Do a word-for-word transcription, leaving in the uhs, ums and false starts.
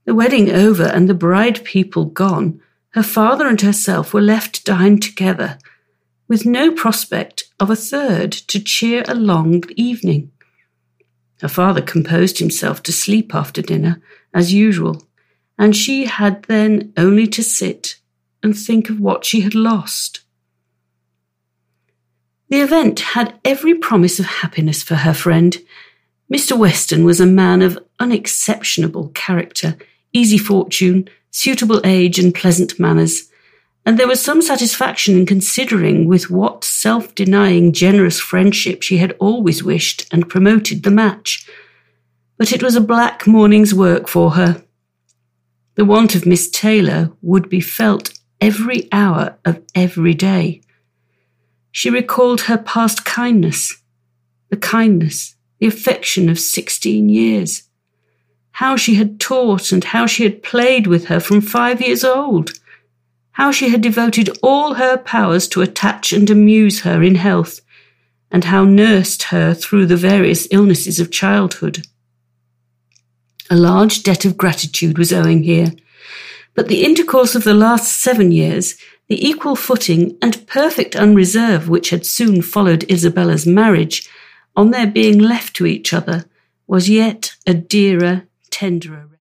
The wedding over and the bride people gone, her father and herself were left to dine together, with no prospect of a third to cheer a long evening. Her father composed himself to sleep after dinner, as usual, and she had then only to sit and think of what she had lost. The event had every promise of happiness for her friend. Mister Weston was a man of unexceptionable character, easy fortune, suitable age and pleasant manners, and there was some satisfaction in considering with what self-denying, generous friendship she had always wished and promoted the match. But it was a black morning's work for her. The want of Miss Taylor would be felt every hour of every day. She recalled her past kindness, the kindness, the affection of sixteen years. How she had taught and how she had played with her from five years old. How she had devoted all her powers to attach and amuse her in health, and how nursed her through the various illnesses of childhood. A large debt of gratitude was owing here, but the intercourse of the last seven years, the equal footing and perfect unreserve which had soon followed Isabella's marriage, on their being left to each other, was yet a dearer, tenderer